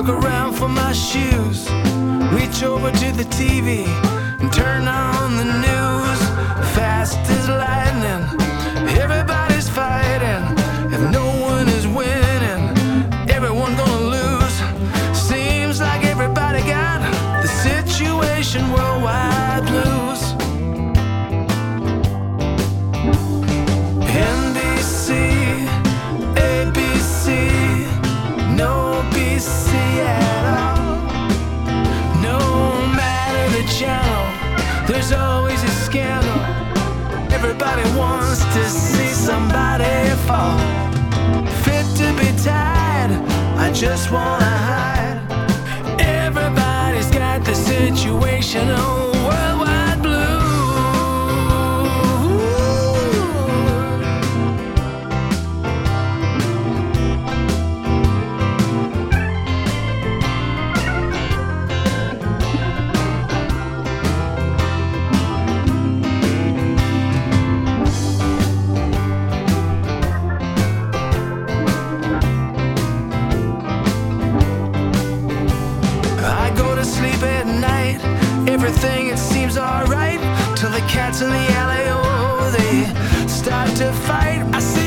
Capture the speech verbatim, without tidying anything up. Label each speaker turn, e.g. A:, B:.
A: look around for my shoes, reach over to the T V and turn on the news. Fast as lightning, everybody's fighting. If no one is winning, everyone gonna lose. Seems like everybody got the situation worldwide blues. N B C, A B C, no peace at all. No matter the channel, there's always a scandal. Everybody wants to see somebody fall. Fit to be tied, I just wanna hide. Everybody's got the situation on worldwide blue. Sleep at night, everything it seems alright, till the cats in the alley, oh, they start to fight. I see